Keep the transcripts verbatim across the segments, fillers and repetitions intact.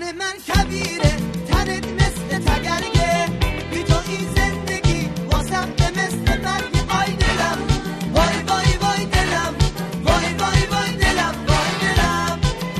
من کبیره تنت مثل تگرگه بی تو این زندگی واسم به مثل مرگ آی دلم وای وای وای دلم وای وای وای دلم وای دلم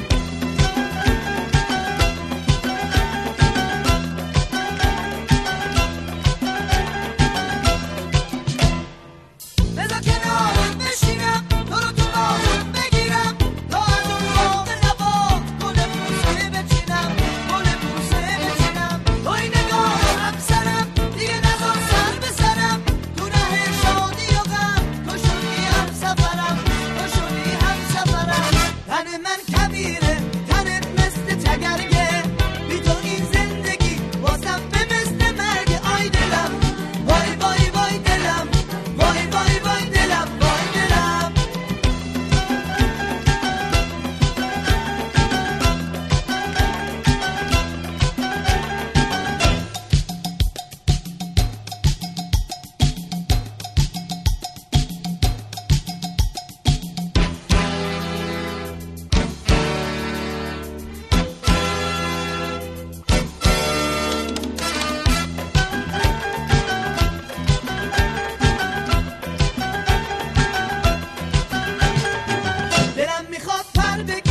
بذار کنارم بشینم تو رو تو باهم بگیرم تا از اون باغ نبا گل بوسه بچینم گل بوسه بچینم توی نگاه همسرم دیگه نذار سر به سرم تو ره شادی و غم تو شدی هم سفرم تو شدی هم سفرم تن من کبیره تنت مثل تگرگه بی تو این زندگی واسم به مثل مرگ آی دلم وای وای وای دلم وای وای وای دلم وای دلم دلم میخواد پر بگیره